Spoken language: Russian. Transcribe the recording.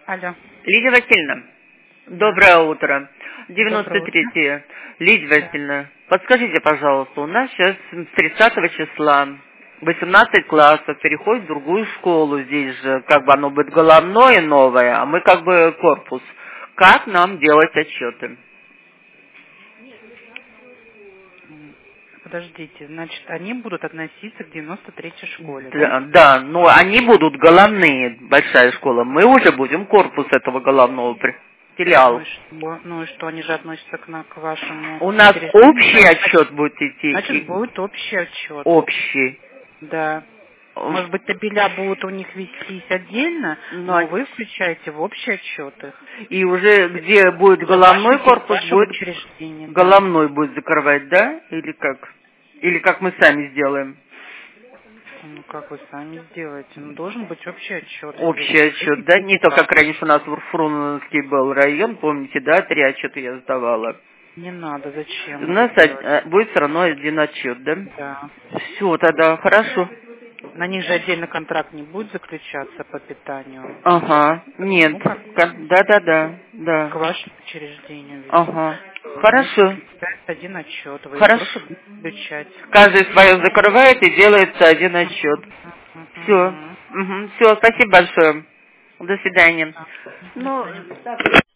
Алло. Лидия Васильевна, доброе утро. 93-е. Лидия Васильевна, подскажите, пожалуйста, у нас сейчас с 30 числа 18 классов переходит в другую школу здесь же, как бы оно будет головное новое, а мы как бы корпус. Как нам делать отчеты? Подождите, значит, они будут относиться к 93-й школе, Да, да? да, но они будут головные, большая школа. Мы уже будем корпус этого головного филиал. Ну и что, они же относятся к вашему У нас учреждению. общий отчет будет идти. Значит, будет общий отчет. Общий. Да. Может быть, табеля будут у них вестись отдельно, но вы включаете в общий отчет их. И уже где будет головной корпус, будет головной будет закрывать, да? Или как? Или как мы сами сделаем? Ну, как вы сами сделаете? Ну, должен быть общий отчет. Общий отчет, да? Не то, как раньше у нас в Фрунзенский был район, помните, да? 3 отчета я сдавала. Не надо, зачем? У нас будет все равно один отчет, да? Да. Все, тогда хорошо. На них же отдельно контракт не будет заключаться по питанию. Ага, нет. Да. К вашему учреждению. Ага. Хорошо. Один отчет. Вы Хорошо. просто будете включать. Каждый свое закрывает и делается один отчет. Все. Все, спасибо большое. До свидания. Ну, так.